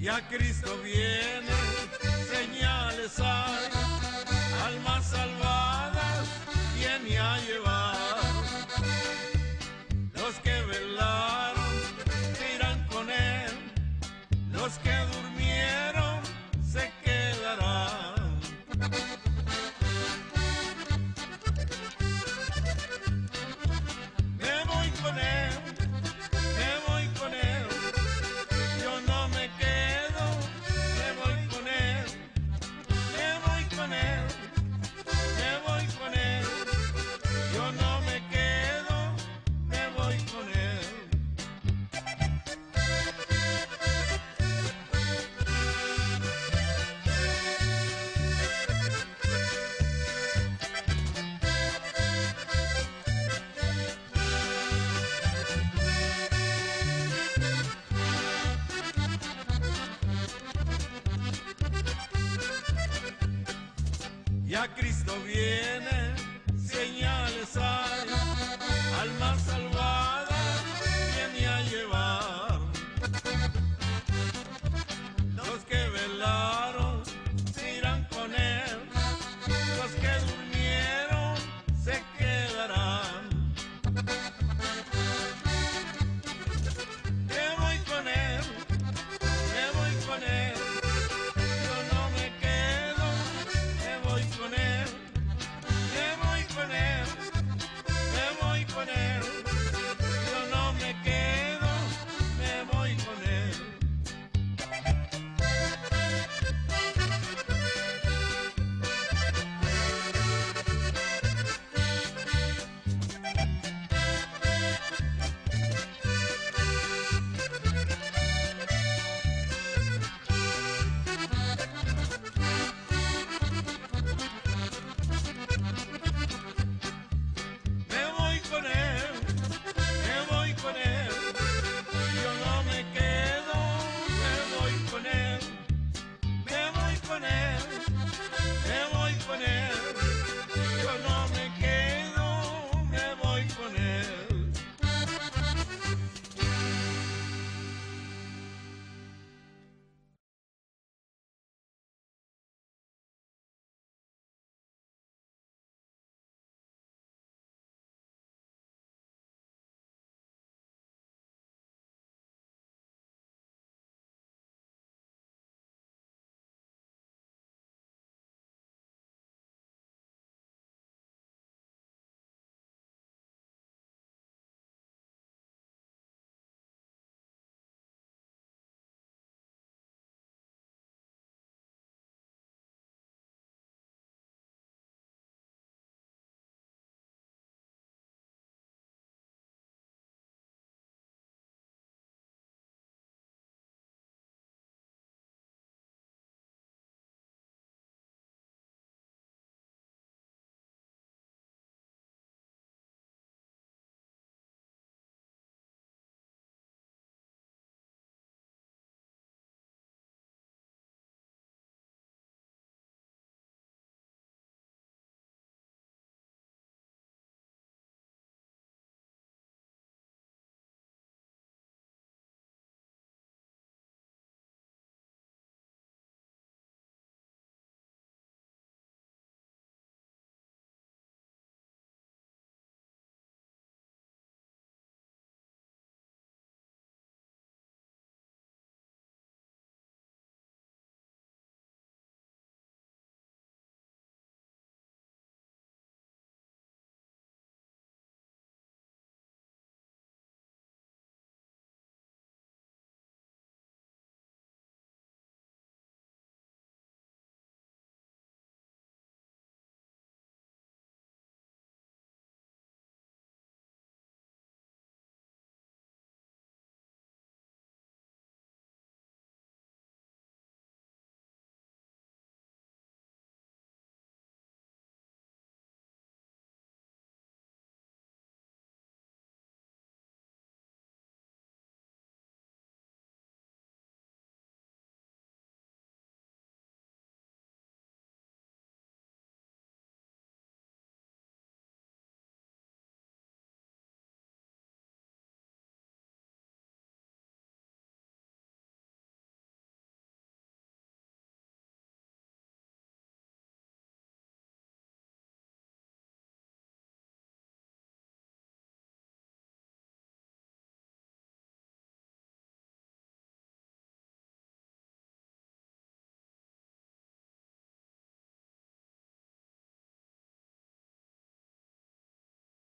Ya Cristo viene, señales hay, almas salvadas viene a llevar. Los que velaron se irán con él, los que durmieron se quedarán. Me voy con él, me voy con él, yo no me quedo, me voy con él, me voy con él, me voy con él, yo no me quedo, me voy con él. Ya Cristo viene, señales hay.